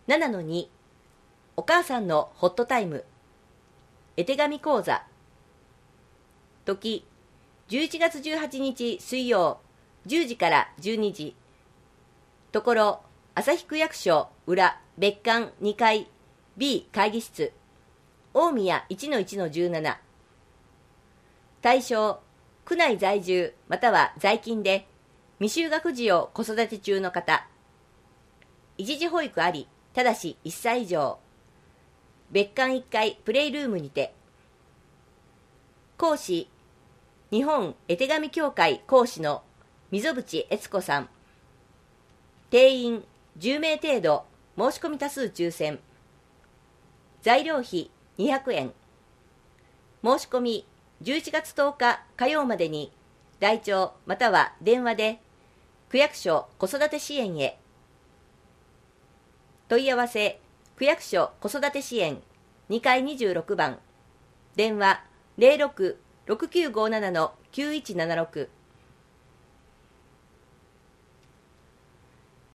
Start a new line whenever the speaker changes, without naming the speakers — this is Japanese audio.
7-2 お母さんのホットタイム絵手紙講座時11月18日水曜10時から12時ところ旭区役所裏別館2階 B 会議室大宮 1-1-17 対象区内在住または在勤で未就学児を子育て中の方一時保育ありただし1歳以上別館1階プレイルームにて講師日本絵手紙協会講師の溝渕悦子さん定員10名程度申し込み多数抽選材料費200円申し込み11月10日火曜までに台帳または電話で区役所子育て支援へ問い合わせ区役所子育て支援2階26番電話 06-6957-9176